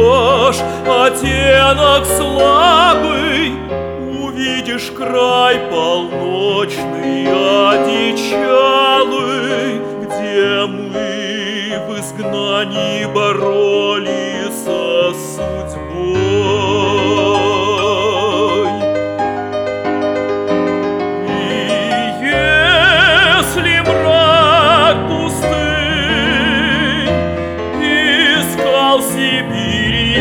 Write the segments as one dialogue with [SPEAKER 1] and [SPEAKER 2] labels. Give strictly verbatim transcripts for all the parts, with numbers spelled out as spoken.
[SPEAKER 1] найдешь оттенок слабый, увидишь край полночный, одичалый, где мы в изгнании боролись со судьбой. И если мрак пустынь искал Сибири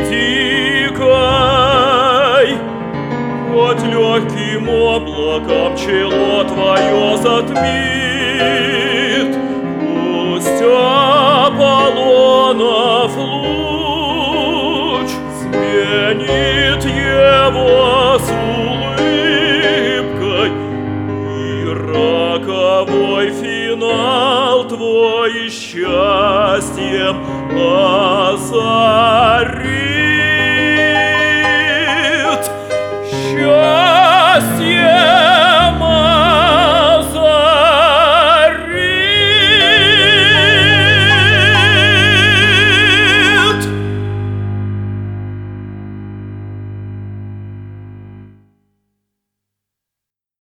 [SPEAKER 1] дикой, хоть легким облаком чело твое затмит, пусть Аполлонов луч сменит его с улыбкой, и роковой финал твой счастьем озарит.